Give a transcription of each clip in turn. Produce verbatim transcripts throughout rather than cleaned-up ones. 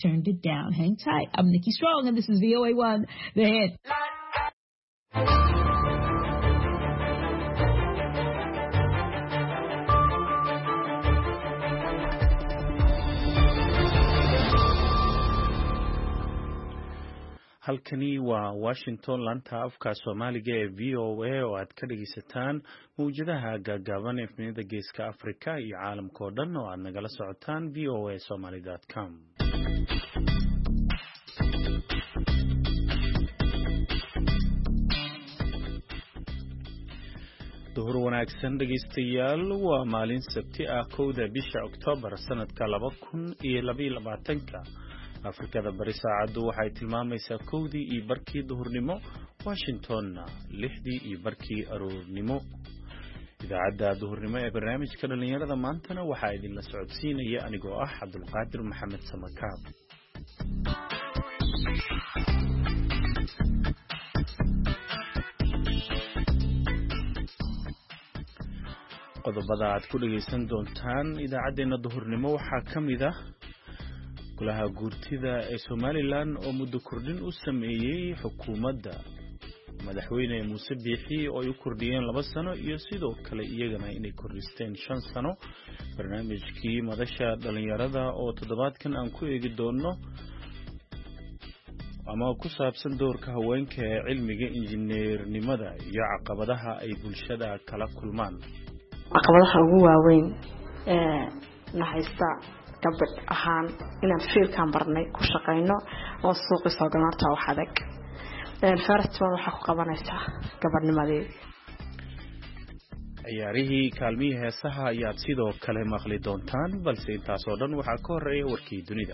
turned it down. Hang tight. I'm Nikki Strong, and this is V O A one, The Hit. halkani waa Washington laanta afka Soomaaliga ee V O A oo aad ka dhageysataan mawjadaha gaagaaban ee efnida geeska Afrika iyo caalamka oo dhan oo aad nagala socotaan v o a somali dot com. duhur wanaagsan dhageystayaal waa maalin Sabti ah kowda bisha Oktoobar sanadka laba kun iyo laba iyo labaatan Afrikada bari saacadu waxay tilmaamaysaa kowdii iyo barkii duhurnimo, Washingtonna lixdii iyo barkii aroornimo. idaacadda duhurnimo ee barnaamijka dhalinyarada maantana waxaa idin la socodsiinaya anigoo ah Cabdulqaadir Maxamed Samakaab. qodobada aad ku dhageysan doontaan idaacadeena duhurnimo waxaa kamid ah golaha guurtida ee Somaliland oo muddo kordhin u sameeyay xukuumadda madaxweyne Muuse Biixi oo ay kordhiyeen laba sano iyo sidoo kale iyagana inay kordhisteen shan sano. barnaamijkii madasha dhalinyarada oo toddobaadkan aan ku eegi doono ama ku saabsan doorka haweenka ee cilmiga injineernimada iyo caqabadaha ay bulshada kala kulmaan. caqabadaha ugu waaweyn ee naxaysta gabadh ahaan inaan fiilkan barnay ku shaqeyno oo suuq soo galnaa wax adag ee farastan waxa ku qabanaysaa gabadhnimadii. ciyaarihii kaalmihii heesaha ayaad sidoo kale maqli doontaan, balse intaas oo dhan waxaa ka horeeya warkii dunida.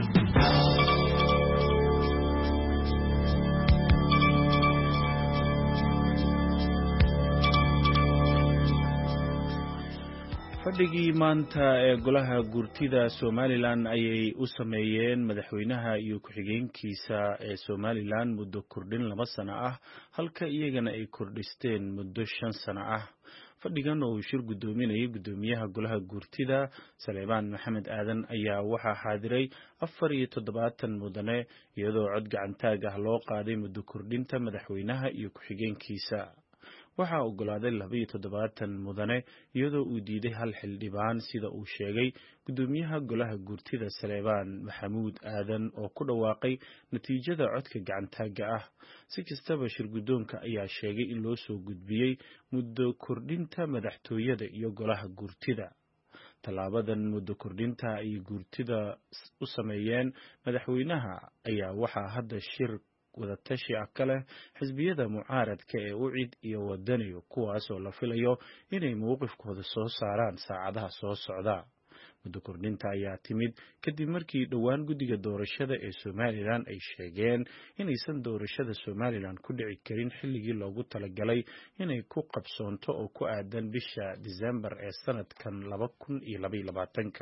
fadhigii maanta ee golaha guurtida Somaliland ayay u sameeyeen madaxweynaha iyo ku-xigeenkiisa ee Somaliland muddo kordhin laba sano ah halka iyagana ay kordhisteen muddo shan sano ah. fadhigan oo shir gudoominayay gudoomiyaha golaha guurtida Saleebaan Maxamed Aadan ayaa waxaa xaadiray afar iyo toddobaatan mudane iyadoo cod gacantaag ah loo qaaday muddo kordhinta madaxweynaha iyo ku-xigeenkiisa. waxaa ogolaaday laba iyo toddobaatan mudane iyadoo uu diiday hal xildhibaan sida uu sheegay gudoomiyaha golaha guurtida Saleebaan Maxamuud Aadan oo ku dhawaaqay natiijada codka gacantaaga ah. si kastaba shir gudoonka ayaa sheegay in loo soo gudbiyay muddo kordhinta madaxtooyada iyo golaha guurtida. talaabadan muddo kordhinta ay guurtida u sameeyeen madaxweynaha ayaa waxaa hadda shir wadatashi ah kale xisbiyada mucaaradka ee U C I D iyo wadaniyo kuwaas oo la filayo inay mowqifkooda soo saaraan saacadaha soo socda. muddo kordhinta ayaa timid kadib markii dhowaan guddiga doorashada ee Somaliland ay sheegeen inaysan doorashada Somaliland ku dhici karin xilligii loogu talagalay inay ku qabsoonto oo ku aadan bisha December ee sanadkan laba kun iyo laba iyo labaatan.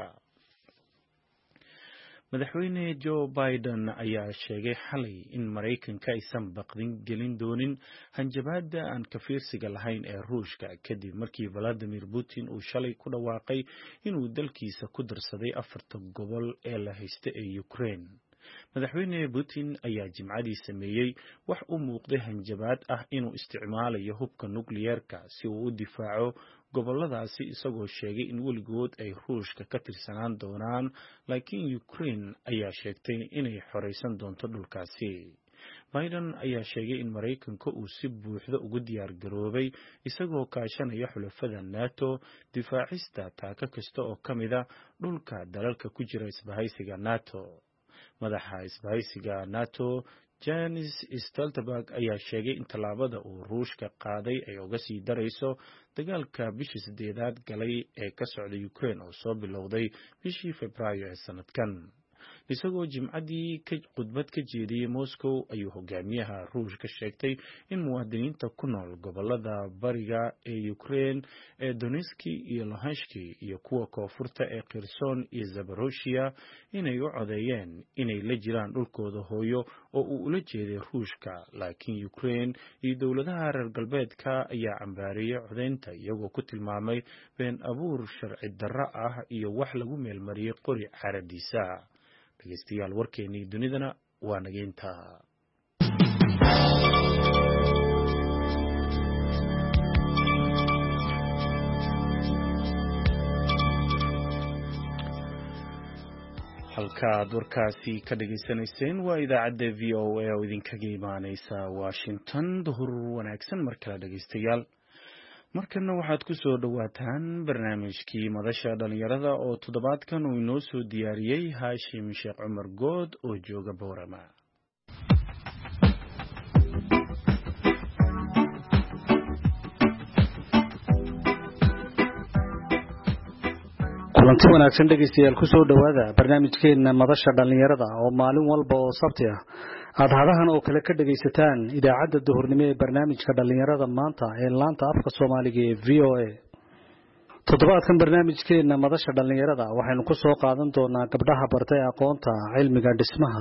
madaxweyne Joe Biden ayaa sheegay xalay in Mareykanka aysan baqdin gelin doonin hanjabaada aan ka fiirsiga lahayn ee Ruushka kadib markii Vladimir Putin uu shalay ku dhawaaqay inuu dalkiisa ku darsaday afarta gobol ee la haysta ee Ukraine. madaxweyne Putin ayaa jimcadii sameeyay wax u muuqday hanjabaad ah inuu isticmaalayo hubka nukliyeerka si uu u difaaco goboladaasi isagoo sheegay in weligood ay Ruushka ka tirsanaan doonaan, laakiin Ukraine ayaa sheegtay inay xoreysan doonto dhulkaasi. Biden ayaa sheegay in Mareykanka uu si buuxda ugu diyaar garoobay isagoo kaashanaya xulafada NATO difaacista taaka kasta oo kamid ah dhulka dalalka ku jira isbahaysiga NATO. madaxa isbahaysiga NATO Jens Stoltenberg ayaa sheegay in tallaabada uu Ruushka qaaday ay uga sii darayso dagaalka bishii sideedaad galay ee ka socda Ukraine oo soo bilowday bishii Febraayo ee sanadkan. isagoo jimcadii ka khudbad ka jeediyay Moscow ayuu hogaamiyaha Ruushka sheegtay in muwaadiniinta ku nool gobolada bariga ee Ukraine ee Donetsk iyo Luhansk iyo kuwa koonfurta ee Kherson iyo Zaporozhye inay u codeeyeen inay la jiraan dhulkooda hooyo oo uu ula jeeday Ruushka, laakiin Ukraine iyo dowladaha reer galbeedka ayaa cambaariyay codeynta iyagoo ku tilmaamay been abuur sharci darro ah iyo wax lagu meelmariyay qori caradiisa. dhageystayaal warkeennii dunidana waa nageynta. halkaad warkaasi ka dhageysanayseen waa idaacadda v o a oo idinkaga imaaneysa Washington. duhur wanaagsan mar kale dhageystayaal. markana waxaad ku soo dhawaataan barnaamijkii madasha dhalinyarada oo toddobaadkan uu inoo soo diyaariyey Haashim Sheekh Cumar Good oo jooga Boorama. kulanti wanaagsan dhageystayaal ku soo dhawaada barnaamijkeena madasha dhalinyarada oo maalin walba oo sabti ah aad hadahan oo kale ka dhageysataan idaacadda duhurnimo ee barnaamijka dhalinyarada maanta ee laanta afka Soomaaliga ee V O A. toddobaadkan barnaamijkeena madasha dhalinyarada waxaynu ku soo qaadan doonaa gabdhaha bartay aqoonta cilmiga dhismaha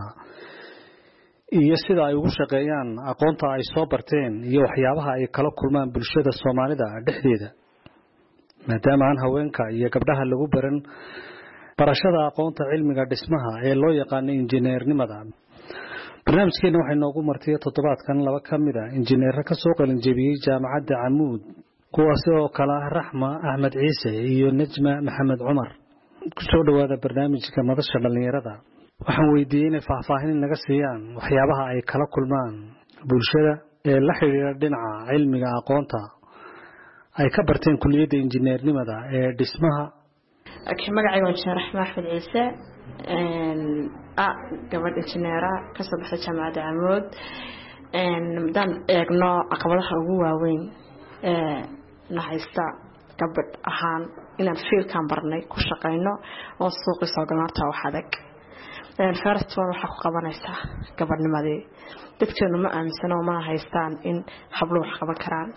iyo sida ay ugu shaqeeyaan aqoonta ay soo barteen iyo waxyaabaha ay kala kulmaan bulshada Soomaalida dhexdeeda. maadaama aan haweenka iyo gabdhaha lagu baran barashada aqoonta cilmiga dhismaha ee loo yaqaan injineernimada. barnaamijkeena waxay noogu martay toddobaadkan laba kamid ah injineer ka soo qalin jabiyay jaamacadda Camuud kuwaas oo kala Raxma Ahmed Ciise iyo Najma Maxamed Cumar. ku soo dhawaada barnaamijka madasha dhalinyarada. waxaan weydiiyay inay faahfaahin naga siiyaan waxyaabaha ay kala kulmaan bulshada ee la xiriira dhinaca cilmiga aqoonta ay ka barteen kulliyadda injineernimada ee dhismaha. magacayga waa Injineer Raxma Ahmed Ciise een ah gabadh injineera ka soo baxday jaamacadda Camuud. een madan eegno caqabadaha ugu waaweyn ee nahaysta gabadh ahaan inaan fiilkan barnay ku shaqeyno oo suuqi soo galnaa wax adag. een first one waxa ku qabanaysaa gabadhnimadii dadkeenu ma aaminsano ma haystaan in hablo wax qaban karaan.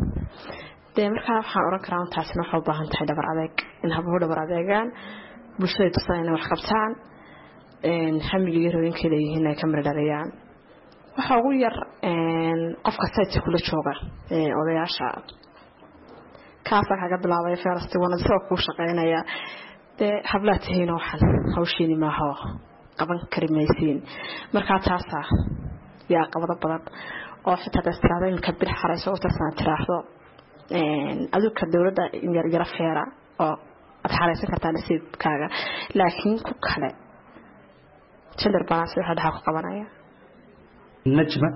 de markaa waxaan oran karaa taasina waxay u baahan tahay dhabar adeeg in hablo dhabar adeegaan bulshada tusayna wax qabtaan een hamiga yarooyinka leeyihiin ay ka miradhaliyaan. waxa ugu yar een qofka sayt kula jooga ee odayaasha kaasa kaga bilaabay first one soo ku shaqeynaya de hablaha tahayna waxan hawshiini ma aha qaban karimaysiin. markaa taasa yaa qabada badan oo xitaa dadka ka bir xarayso oo taasna tiraahdo een aduka dawladda yar yar feera oo ad xaraysan kartaa nasiibkaaga laakiin ku kale gender balance waxa dhax ku qabanaya. Najma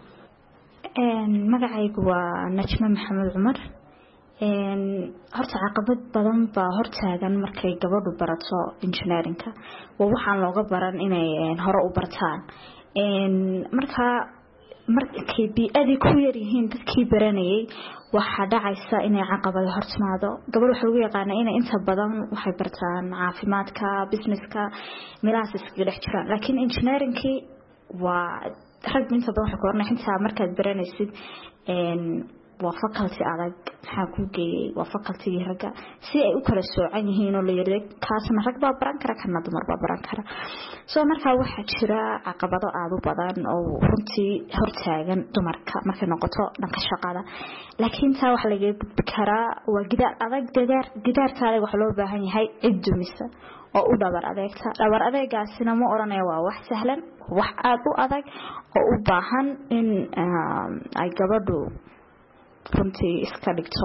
een magacaygu waa Najma Maxamed Cumar. een horta caqabad badan baa hortaagan markay gabadhu barato engineerinka waa waxaan looga baran inay hore u bartaan. een marka markay bi'adii ku yar yihiin dadkii baranayay waxa dhacaysa inay caqabado hortimaado. gabadhu waxa lagu yaqaan inay inta badan waxay bartaan caafimaadka businesska meelahaas iska dhex jiraan laakiin engineeringki waa rag inta badan waxa ku ornay inta markaad baranaysid een waa faculty adag waxa ku geeyay waa faculty raga si ay u kala soocan yihiin oo la yiraahdo kaasna rag baa baran kara kana dumar baa baran kara. soo marka waxa jira caqabado aad u badan oo runtii hortaagan dumarka markay noqoto dhanka shaqada laakiin taa wax laga gudbi karaa waa gidaar adag gidaar gidaarka adag wax loo baahan yahay cid dumisa oo u dhabar adeegta dhabar adeegaasina ma oranayo waa wax sahlan wax aad u adag oo u baahan in ay gabadhu runtii iska dhigto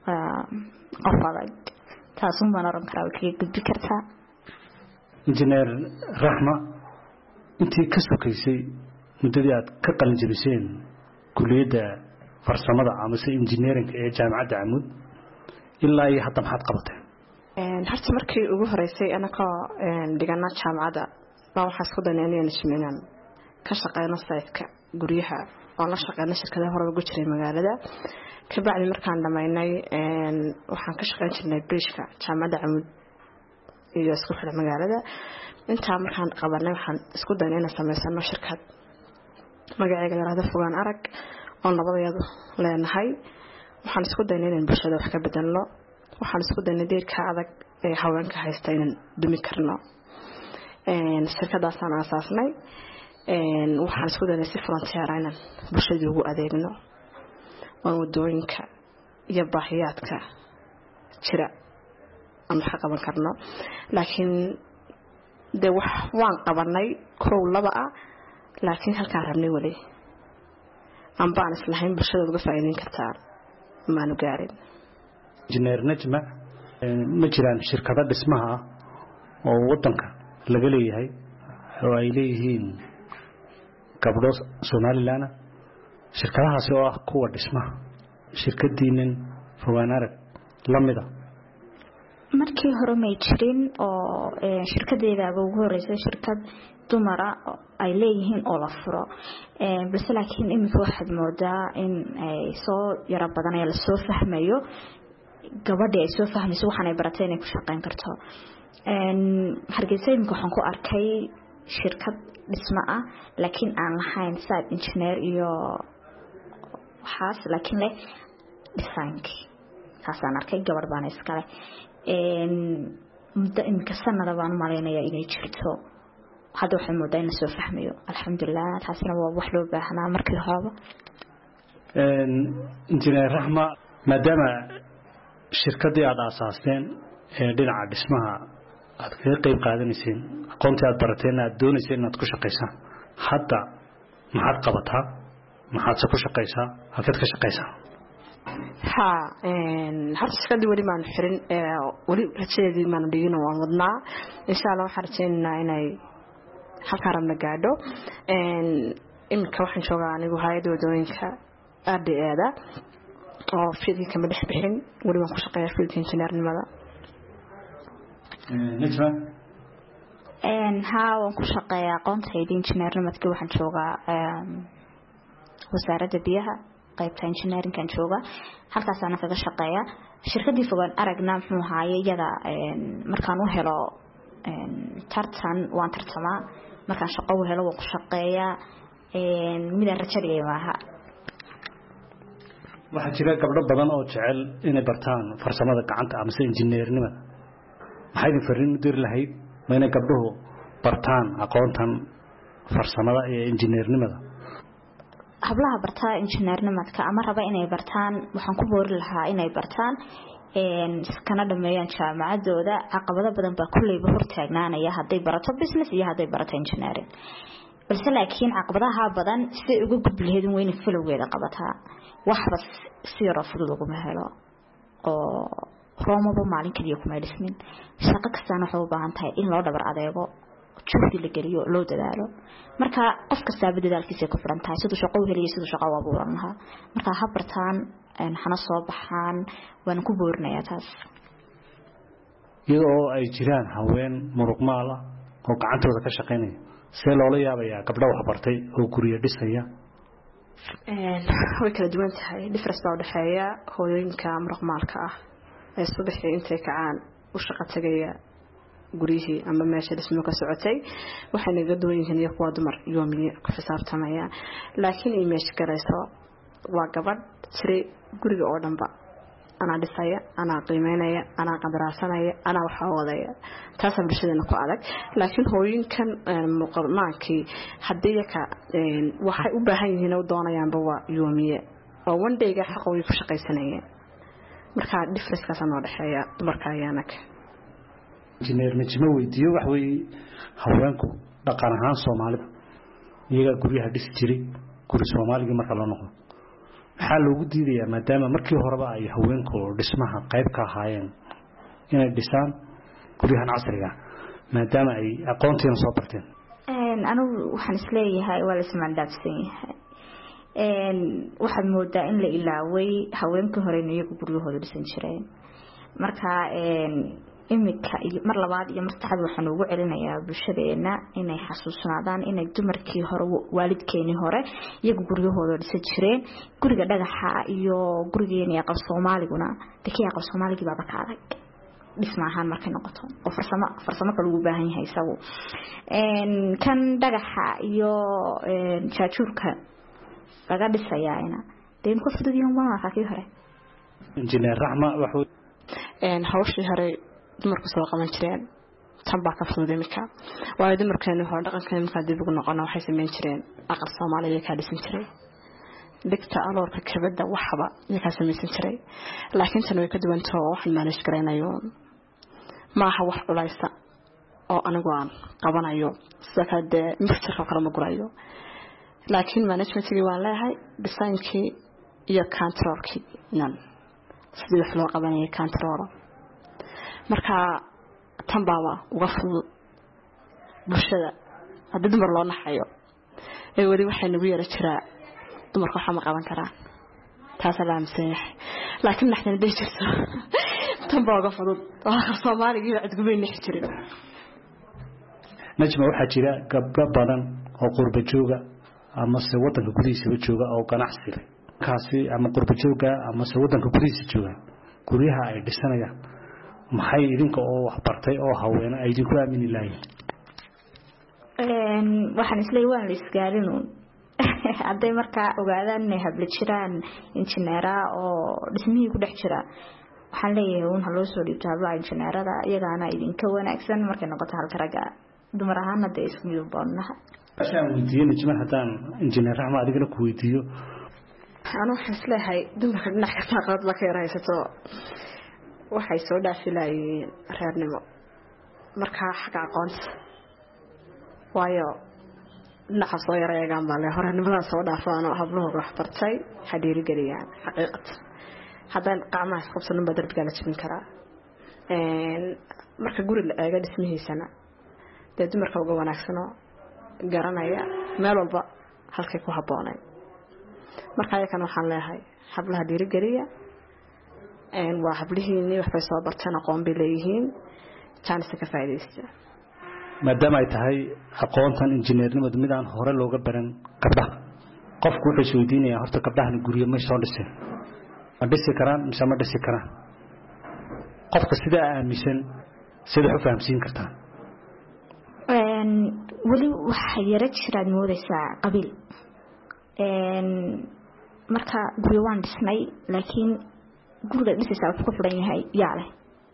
qof adag. taas un baan oran karaa way kaga gudbi kartaa. injineer Raxma intii ka sokaysay muddadii aad ka qalin jabiseen kulliyadda farsamada ama engineering ee jaamacadda Camuud ilaa iyo hadda maxaad qabateen? een horta markii ugu horeysay anaka een dhigana jaamacadda baa waxa isku daneynay inaan ka shaqeyno saytka guryaha oo la shaqeyno shirkadaha hore ugu jiray magaalada. ka bacdi markaan dhamaynay een waxaan ka shaqeyn jirnay bridge-ka jaamacadda Camuud iyo isku xidha magaalada. inta markaan qabanay waxaan isku daneynay inaan sameysano shirkad magaceeda yaraada fogaan arag oo nabadayadu leenahay. waxaan isku daneynay in bulshada wax ka bedelno waxaan isku daneynay deerka adag ee haweenka haysta inaan dumi karno. een shirkadaasaan aasaasnay een waxaan isku daneynay si frontier inaan bulshada ugu adeegno oo wadooyinka iyo baahiyaadka jira aan wax qaban karno laakiin de wax waan qabanay kow laba ah laakiin halkaan rabnay wali aan baan islahayn bulshada uga faa'iideyn kartaa maanu gaarin. injineer Najma ma jiraan shirkado dhismaha oo wadanka laga leeyahay oo ay leeyihiin gabdho Somaliland shirkadahaasi oo ah kuwa dhismaha shirkadiinan Fogaan Arag lamida markii hore ma jirin oo shirkadeeda ugu horeysay shirkad dumara ay leeyihiin oo la furo ee balse laakiin imika waxaad moodaa in ay soo yara badan ay la soo fahmayo gabadha ay soo fahmayso waxaan ay baratay inay ku shaqeyn karto een Hargeysa imika waxaan ku arkay shirkad dhismo ah laakiin aan lahayn site engineer iyo waxaas laakiin leh design-ki kaasaan arkay gabadh baan iskale een muddo imika sanada baan maleynaya inay jirto hadda waxay moodaa in la soo fahmayo alxamdulillah taasina waa wax loo baahnaa markii hore een injineer Raxma maadaama shirkadii aad aasaasteen ee dhinaca dhismaha aad ka qayb qaadanayseen aqoontii aad barateen aad doonayseen inaad ku shaqeysaan hadda maxaad qabataa maxaad ku shaqeysaa halkaad ka shaqeysaa ha een har shirkadii wali maan xirin ee wali rajadeedii maan dhigin oo aan wadnaa insha Allah waxaan rajaynaynaa inay halka rabna gaadho een in ka waxaan joogaa anigu hay'adda wadooyinka adeeda oo fiidkii kama dhex bixin wali waan ku shaqeeyaa field engineernimada ee Najma een haa waan ku shaqeeyaa aqoonta engineernimada waxaan joogaa een wasaaradda biyaha qaybta engineering-kan jooga halkaas aan kaga shaqeeyaa shirkadii Fogaan Aragna muxuu ahaayay iyada een markaan u helo een tartan waan tartamaa markaan shaqo u helo waan ku shaqeeyaa een mid rajadii maaha waxa jira gabdho badan oo jecel inay bartaan farsamada gacanta ama engineernimada maxay fariin u dir lahayd ma inay gabdhuhu bartaan aqoontan farsamada ee engineernimada hablaha bartaa engineernimada ama raba inay bartaan waxaan ku boori lahaa inay bartaan een kana dhameeyaan jaamacadooda caqabado badan baa kuleyba hortaagnaanaya haday barato business iyo haday barato engineering balse laakiin caqabadaha badan si ugu gudbleedin weyn filowgeeda qabataa waxba si yar fudud ugu helo oo roomaba maalin kaliya kuma dhismin shaqo kastana waxa u baahan tahay in loo dhabar adeego juhdi la geliyo loo dadaalo marka qof kasta dadaalkiisa ku xiran tahay sidoo shaqo u heliyo sidoo shaqo u abuuranaha marka ha bartaan in xana soo baxaan waan ku boorinayaa taas iyadoo ay jiraan haween muruqmaal ah oo gacantooda ka shaqeynaya see loola yaabayaa gabdho wax bartay oo guriga dhisaya een way kala duwan tahay difference baa u dhaxeeya hooyooyinka muruqmaalka ah ee subaxii intay kacaan u shaqo tagaya guriyihii ama meesha dhismo ka socotay waxay naga duwan yihiin iyo kuwa dumar yoomiye ku xisaabtamaya laakiin ay meesha garayso waa gabadh tiri guriga oo dhanba ana dhisaya ana qiimeynaya ana qadaraasanaya ana waxa wadaya taas bulshadana ku adag laakiin hooyinkan muqarmaankii hadii ka waxay u baahan yihiin oo doonayaanba waa yoomiye oo one day-ga xaqooyi ku shaqaysanayeen marka difference ka soo dhaxeeya dumarka ayaanaka injineer Najma weydiyo wax way haweenku dhaqan ahaan Soomaalida iyaga guriyaha dhisi jiray guri Soomaaliga marka la noqdo waxa loogu diidayaa maadaama markii horeba ay haweenku dhismaha qayb ka ahaayeen inay dhisaan guriyahan casriga maadaama ay aqoontiina soo barteen een anigu waxaan isleeyahay waa la ismaandhaafsan yahay een waxaad moodaa in la ilaaway haweenka hore inay guriyahooda dhisan jireen marka een imika mar labaad iyo mar saddexaad waxaan ugu celinayaa bulshadeena inay xasuusnaadaan inay dumarkii hore waalidkeeni hore iyagu guriyahooda dhisan jireen guriga dhagaxa iyo gurigeena aqal Soomaaliguna dadkii aqal Soomaaligi baa ka adag dhismahan markay noqoto oo farsamo farsamo kale ugu baahan yahay isagu een kan dhagaxa iyo een jaajuurka laga dhisayaayna deen ku fududiyeen waa ka hore injineer Raxma waxa een hawshii hore dumarku soo qaban jireen tan baa ka fudud imika waa dumarkeenu hore dhaqankeena marka dib ugu noqono waxay sameyn jireen aqal Soomaaliya ka dhisan jiray digta aloorka kabada waxba iyaga ka sameeysan jiray laakiin tan way ka duwan tahay wax manage garanayo maaha wax culaysa oo anigu aan qabanayo sakade mixture kala ma gurayo laakiin managementkii waan leeyahay designkii iyo controlkii nan sidii wax loo qabanayay control marka tan baaba uga fudud bulshada haddii dumar loo naxayo ee wali waxay nagu yara jiraa dumarku waxa ma qaban karaan taas la amseex laakiin naxna deejirto tan baa uga fudud waxa Soomaaliga iyo cidgubeyn nix jirin najma waxa jira gabdho badan oo qurba jooga ama se wadanka gudihiisa jooga oo ganacsi leh kaasi ama qurba jooga ama se wadanka gudihiisa jooga guryaha ay dhisanayaan maxay idinka oo wax bartay oo haweena ay idinku aamini laayeen een waxaan isleey waan la isgaalino haday marka ogaadaan inay habla jiraan injineera oo dhismihii ku dhex jira waxaan leeyahay un haloo soo dhibto habla injineerada iyagaana idinka wanaagsan markay noqoto halka raga dumar ahaan hadda isku mid boonaha ashaan weydiiyay najma hadaan injineer raxma adigana ku weydiiyo ana waxaan isleeyahay dumarka dhinac ka qaad la keenaysato waxay soo dhaafilayeen reernimo marka xaqa aqoonta waayo dhinaca soo yareegaan baa le horanimada soo dhaafaan habluhu wax bartay xadiiri galiyaan xaqiiqata haddaan qacmaha qabsan baa darbiga la jibin karaa een marka guri la eega dhismihiisana dee dumarka uga wanaagsano garanaya meel walba halkay ku haboonay marka ayakan waxaan leeyahay hablaha dhiiri galiya een waa hablihiini waxay soo bartaan aqoon bay leeyihiin chance ka faa'iideysta maadaama ay tahay aqoontan injineernimada mid aan hore looga baran gabdhaha qofku wuxuu isweydiinayaa horta gabdhahan guriga ma soo dhiseen ma dhisi karaan mise ma dhisi karaan qofka sida aaminsan sida u fahamsiin kartaa een wali waxa yara jiraan moodaysaa qabiil een marka guriga waan dhisnay laakiin guriga dhisaysaa wuxuu ku xiran yahay yaa leh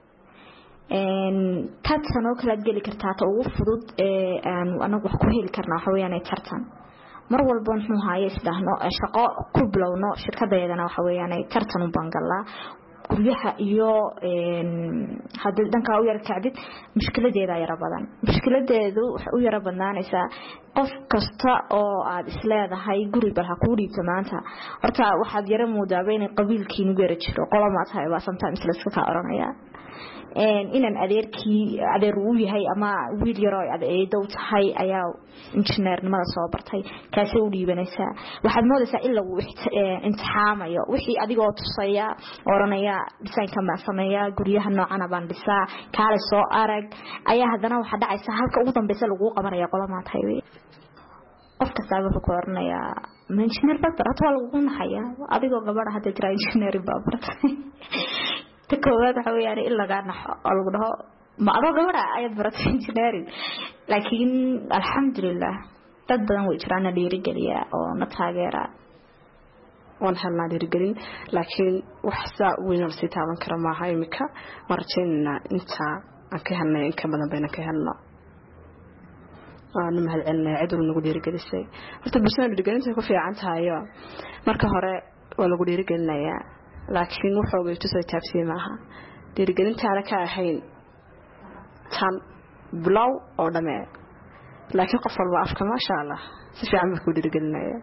een tartan oo kala gali kartaa ta ugu fudud ee aan anagu wax ku heli karnaa waxa weeyaan tartan mar walba wuxuu hayaa isdahno shaqo ku bilowno shirkadeedana waxa weeyaan tartan u bangala guryaha iyo een hadii danka u yar kacdid mushkiladeeda yara badan mushkiladeedu waxa u yara badnaanaysa qof kasta oo aad isleedahay guri bal ha ku dhiibto maanta horta waxaad yara moodaa in qabiilkiinu yara jiro qolama tahay waa sometimes la iska ka oranaya een inaan adeerkii adeer uu yahay ama wiil yar oo adeedo tahay ayaa injineernimada soo bartay kaasi u dhiibanaysa waxaad moodaysaa in lagu imtixaamayo wixii adigoo tusaya oranaya design-ka ma sameeya guryaha noocan baan dhisaa kaale soo arag ayaa hadana waxa dhacaysa halka ugu dambeysay lagu qabanaya qolama tahay qof kasta wuxuu ku oranaya engineer baa barata lagu naxaya adigoo gabadha hadda jira engineer baa bartay تكوّد حوياني إلا قاعد نح أقول له ما أروح قبره أيد برات إنجنيرين لكن الحمد لله تبدأ ويجرانا دي رجالية أو نتاجرة ونحنا دي رجالين لكن وحسا وينرسي تعمل كرما هاي مكا مرتين أنت أكهنا إنك بدنا بينك هلا أنا مهل عنا عدل نقول دي رجال الشيء فتبصنا دي رجالين تكون في عنتها يا مركه هراء ولا قول دي رجالنا يا لكن وحوجي تسوي تفسير معها ديرجلين تعرف كأحين تام بلاو أو دماء لكن قفل وقفك ما شاء الله سفي عمك وديرجلنا يا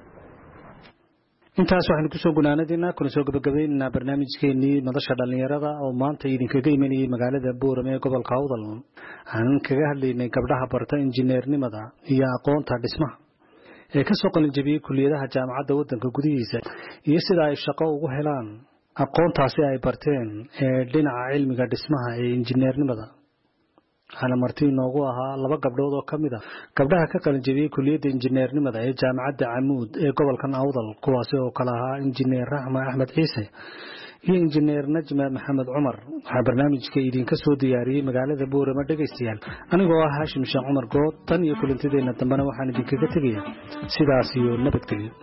intaas waxaan ku soo gunaanadina kuna soo gabagabeynaa barnaamijkeenii madasha dhalinyarada oo maanta idinkaga imanayay magaalada Boorame ee gobolka Awdal aan kaga hadlaynay gabdhaha barta injineernimada iyo aqoonta dhismaha ee ka soo qalin jabiyay kulliyadaha jaamacadda wadanka gudihiisa iyo sida ay shaqo ugu helaan aqoontaasi ay barteen ee dhinaca cilmiga dhismaha ee injineernimada ana martii noogu ahaa laba gabdhood oo kamid ah gabdhaha ka qalin jabiyay kulliyadda injineernimada ee jaamacadda Amuud ee gobolka Awdal kuwaas oo kala ahaa injineer Raxma Axmed Ciise iyo injineer Najma Maxamed Cumar waxa barnaamijka idinka soo diyaariyay magaalada Boorama dhageystayaal anigoo ah Haashim Sheekh Cumar Good tan iyo kulantideena dambana waxaan idinkaga tagayaa sidaas iyo nabadgelyo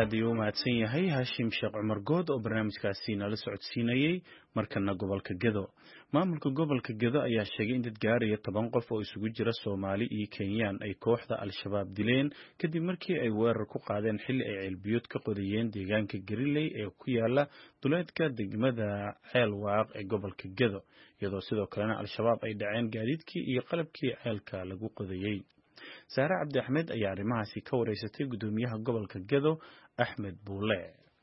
aad ayuu u mahadsan yahay Hashim Sheekh Cumar Good oo barnaamijkaasi nala socodsiinayay markana gobolka Gedo. Maamulka gobolka Gedo ayaa sheegay in dad gaaraya toban qof oo isugu jira Soomaali iyo Kenyaan ay kooxda Al-Shabaab dileen kadib markii ay weerar ku qaadeen xilli ay ceelbiyood ka qodayeen deegaanka Gariley ee ku yaala duleedka degmada Ceelwaaq ee gobolka Gedo, iyadoo sidoo kalena Al-Shabaab ay dhaceen gaadiidkii iyo qalabkii ceelka lagu qodayay. Saare Cabdi Axmed ayaa arrimahaasi ka wareysatay gudoomiyaha gobolka Gedo Axmed Buule.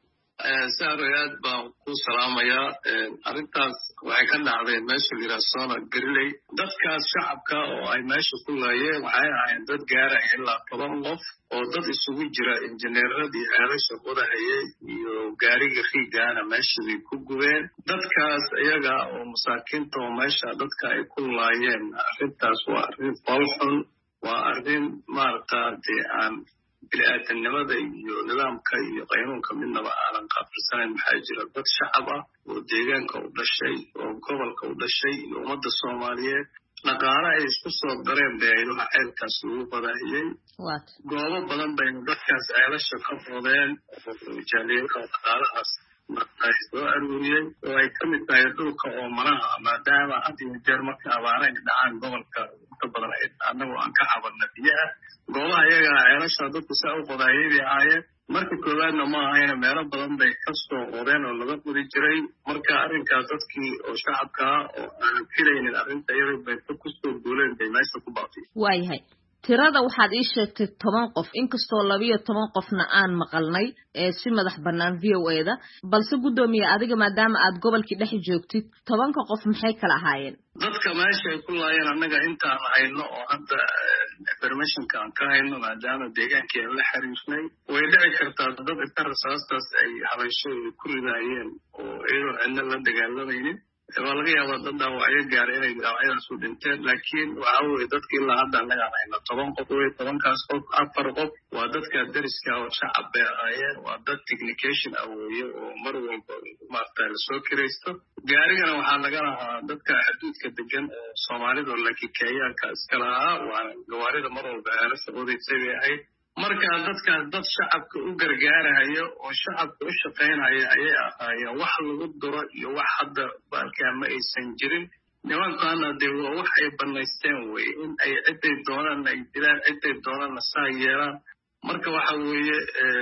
saarayaad baan ku salaamayaa arintaas waxay ka dhacday meesha Liraasona Gariley dadkaas shacabka oo ay meesha ku laayeen waxay ahaayeen dad gaaraya ilaa toban qof oo dad isugu jira injineeradii ceelasha qodahayay iyo gaariga riigaana meeshii ku gubeen dadkaas iyaga oo masaakiinta oo meesha dadka ay ku laayeen arintaas waa arin qolxun waa arrin maaragtay aan bini'aadanimada iyo nidaamka iyo qaynuunka midnaba aanan qaabsanayn. maxaa jira dad shacab ah oo deegaanka u dhashay oo gobolka u dhashay iyo ummadda Soomaaliyeed dhaqaale ay isku soo dareen beeylaha ceelkaas lagu qodahayay goobo badan bay dadkaas ceelasha ka qodeen oo jaaliyada dhaqaalahaas ay soo aruuriyeen oo ay ka mid tahay dhulka oo maraha maadaama had iyo jeer marka abaaraha dhacaan gobolka inta badan ay annagu aan ka cabanna biyaha goobaha iyaga ceelasha dadku saa u qodayay ahaayeen marka koowaadna ma ahayna meelo badan bay ka soo qodeen oo laga qodi jiray marka arrinkaas dadkii oo shacabka oo aan filaynin arrinta iyada bay ku soo guuleen bay meesha ku baaqtay. waayahay tirada waxaad ii sheegtay toban qof inkastoo labiyo toban qofna aan maqalnay ee si madax bannaan V O A da balse gudoomiye adiga maadaama aad gobolkii dhex joogtid tobanka qof maxay kala ahaayeen dadka meesha ay ku laayeen annaga intaan hayno oo hadda informationka aan ka hayno maadaama deegaankii aan la xiriirnay way dhici kartaa dad inta rasaastaas ay habeesho ku ridaayeen oo iyadoo cidna la dagaalamaynin waa laga yaabaa dad dhaawacyo gaara inay dhaawacyadaas u dhinteen laakiin waxa weeye dadkii ilaa hadda annaga aan hayno toban qof wey tobankaas qof afar qof waa dadka dariska oo shacab bay ahaayeen waa dad technication ah weeye oo mar walba maaragtay lasoo kiraysto gaarigana waxaa laga lahaa dadka xuduudka degan oo Soomaalida oo laakiin Kenyaanka iska lahaa waa gawaarida mar walba ceelasha qodaysay bay ahayd marka dadkaas dad shacabka u gargaarayo oo shacabka u shaqaynaya ayay ahaayeen wax lagu duro iyo wax hadda baalkaa ma aysan jirin nimankaana dee waa wax ay banaysteen weye in ay ciday doonaan ay dilaan ciday doonaanna saa yeelaan marka waxa weeye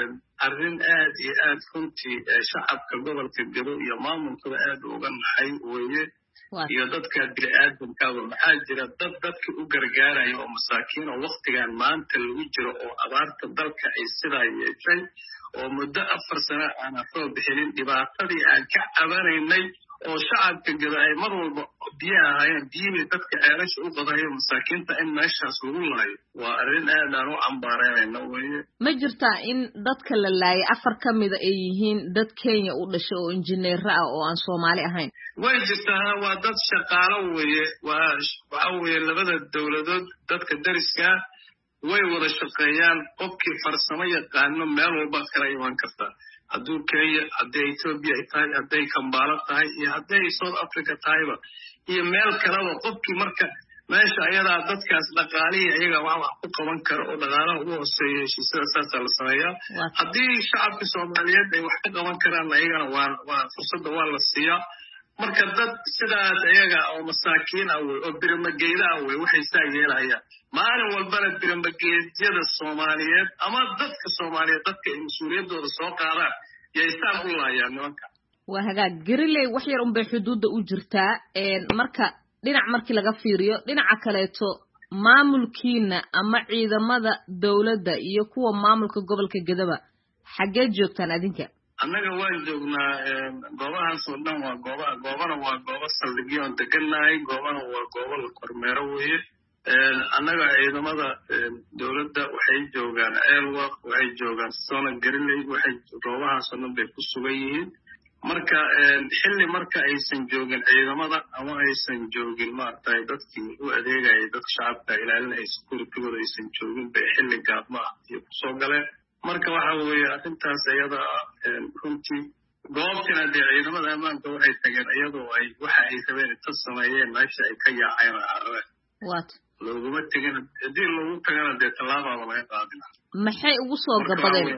arrin aad iyo aad runtii shacabka gobolka Gedo iyo maamulkaba aad uga naxay weye iyo dadka bini'aadamka maxaa jira dad dadka u gargaaraya oo masaakiin oo waqtigan maanta lagu jiro oo abaarta dalka ay sidaa yeeshay oo muddo afar sano aan soo bixin dhibaatadii aan ka cabanaynay oo shacabka Gedo ay mar walba biyaha ahaayeen biyihii dadka ceelasha u qodaya masaakiinta in meeshaas lagu laayo waa arrin aad aan u cambaarayna weye ma jirtaa in dadka la laayay afar ka mida ay yihiin dad Kenya u dhashay oo injineero ah oo aan Soomaali ahayn way jirtaa waa dad shaqaalo weye waa waxa weye labada dawladood dadka dariska way wada shaqeeyaan qofkii farsamo yaqaano meel walba kala iman kartaa hadduu Kenya hadday Ethiopia ay tahay hadday Kampala tahay iyo hadday South Africa tahayba iyo meel kaleba qofkii marka meesha ayadaa dadkaas dhaqaalihi ayaga wax wax ku qaban karo oo dhaqaalaha ugu hooseeya heshiisyada saasa la sameeyaa haddii shacabka Soomaaliyeed ay wax ka qaban karaan ayagana waa waa fursadda waa la siiyaa marka dad sidaas ayaga oo masaakiin ah oo birmageyda ah waxay saa yeelayaan maalin walbana birmageedyada Soomaaliyeed ama dadka Soomaaliyeed dadka mas'uuliyadooda soo qaadaan yeestaan u laayaan nimanka waa hagaag Gariley wax yar un bay xuduudda u jirtaa ee marka dhinac markii laga fiiriyo dhinaca kaleeto maamulkiina ama ciidamada dawladda iyo kuwa maamulka gobolka Gedaba xagee joogtaan adinka annaga waan joognaa goobahaas oo dhan waa gooba goobana waa goobo saldhigyo aan deganahay goobana waa goobo la kormeero weeye annaga ciidamada dawladda waxay joogaan Ceelwaaq waxay joogaan Sona Gariley waxay goobahaas oo dhan bay ku sugan yihiin marka xilli marka aysan joogin ciidamada ama aysan joogin maartay dadkii u adeegayay dadka shacabka ilaalinaya security-gooda aysan joogin bay xilli gaabma ah iyo soo galeen marka waxa weeye arrintaas iyada runtii goobtina dee ciidamada ammaanka waxay tageen iyadoo ay waxa ay rabeen inta sameeyeen meesha ay ka yaaceen carabeen what looguma tegin haddii loogu tagana dee tallaababa laga qaadina maxay ugu soo gabadeen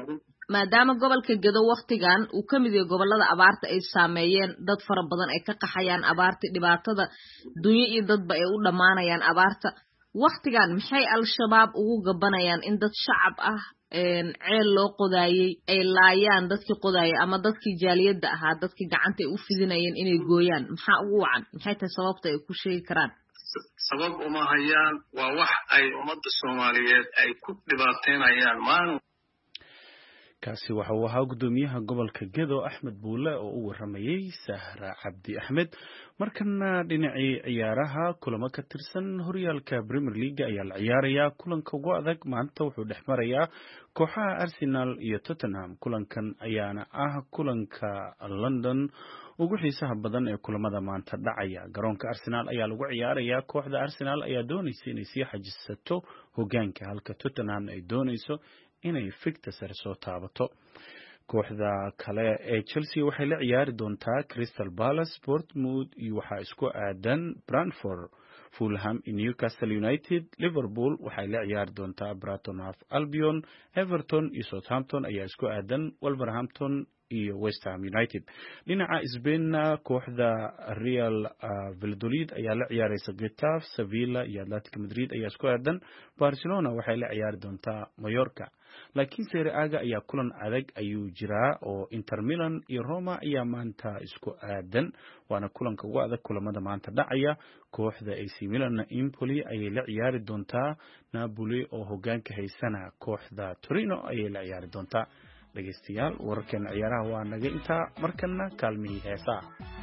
maadaama gobolka Gedo waqtigan uu ka mid yahay gobolada abaarta ay saameeyeen dad fara badan ay ka qaxayaan abaarta dhibaatada dunyo iyo dadba ay u dhamaanayaan abaarta waqtigan maxay al-shabaab ugu gabanayaan in dad shacab ah een ceel loo qodaayay ay laayaan dadkii qodaayay ama dadkii jaaliyada ahaa dadkii gacanta ay u fidinayeen inay gooyaan maxaa ugu wacan maxay tahay sababta ay ku sheegi karaan sabab uma hayaan waa wax ay ummadda Soomaaliyeed ay ku dhibaateynayaan maalin kaasi waxa uu ahaa gudoomiyaha gobolka Gedo Axmed Buule oo u waramayay Sahra Cabdi Axmed markana dhinacii ciyaaraha kulamo ka tirsan horyaalka Premier League ayaa la ciyaaraya kulanka ugu adag maanta wuxuu dhexmarayaa kooxaha Arsenal iyo Tottenham kulankan ayaana ah kulanka London ugu xiisaha badan ee kulamada maanta dhacaya garoonka Arsenal ayaa lagu ciyaaraya kooxda Arsenal ayaa doonaysa inay sii xajisato hogaanka halka Tottenham ay doonayso inay fikta sare soo taabato kooxda kale ee Chelsea waxay la ciyaari doontaa Crystal Palace Bournemouth iyo waxa isku aadan Brentford Fulham iyo Newcastle United Liverpool waxay la ciyaari doontaa Brighton and Albion Everton iyo Southampton ayaa isku aadan Wolverhampton iyo West Ham United dhinaca Spain kooxda Real Valladolid ayaa la ciyaaraysa Getafe Sevilla iyo Atletico Madrid ayaa isku aadan Barcelona waxay la ciyaari doontaa Mallorca laakiin Serie A ayaa kulan adag ayuu jiraa oo Inter Milan iyo Roma ayaa maanta isku aadan waana kulanka ugu adag kulamada maanta dhacaya kooxda A C Milan Empoli ayay la ciyaari doontaa Napoli oo hogaanka haysana kooxda Torino ayay la ciyaari doontaa dhageystayaal wararkan ciyaaraha waa naga inta markana kaalmihii heesaa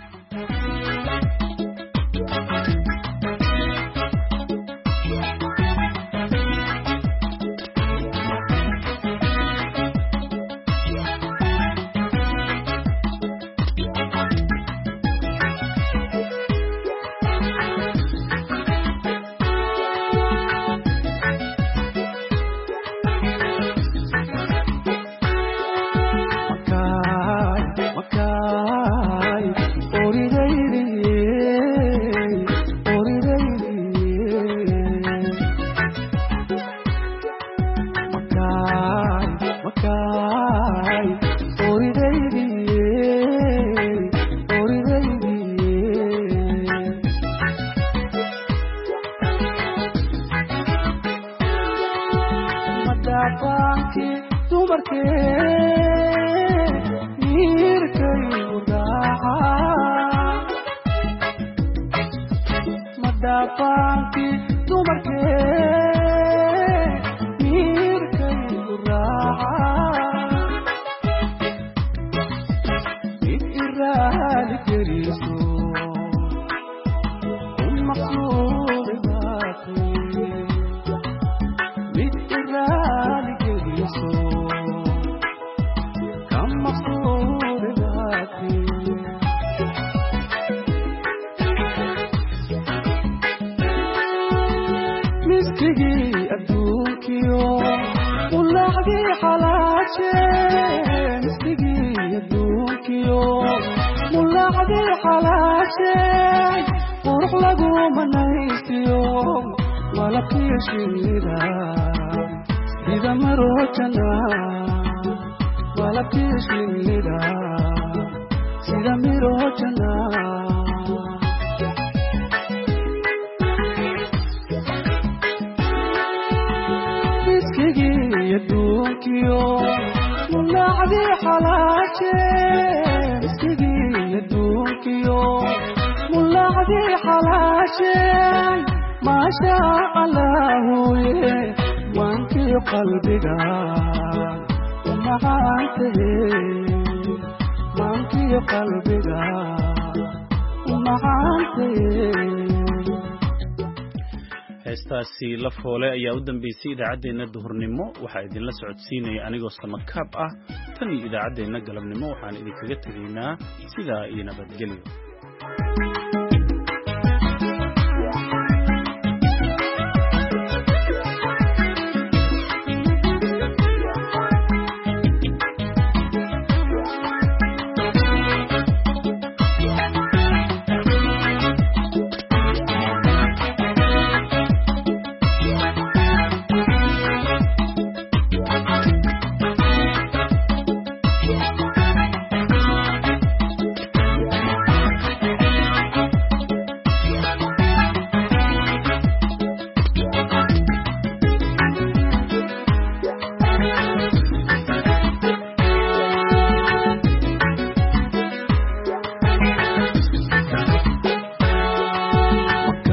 heestaasi la foole ayaa u dambeysay idaacadeena duhurnimo waxa idin la socodsiinaya anigoo samakaab ah tan iyo idaacadeena galabnimo waxaan idin kaga tageynaa sida iyo nabadgelyo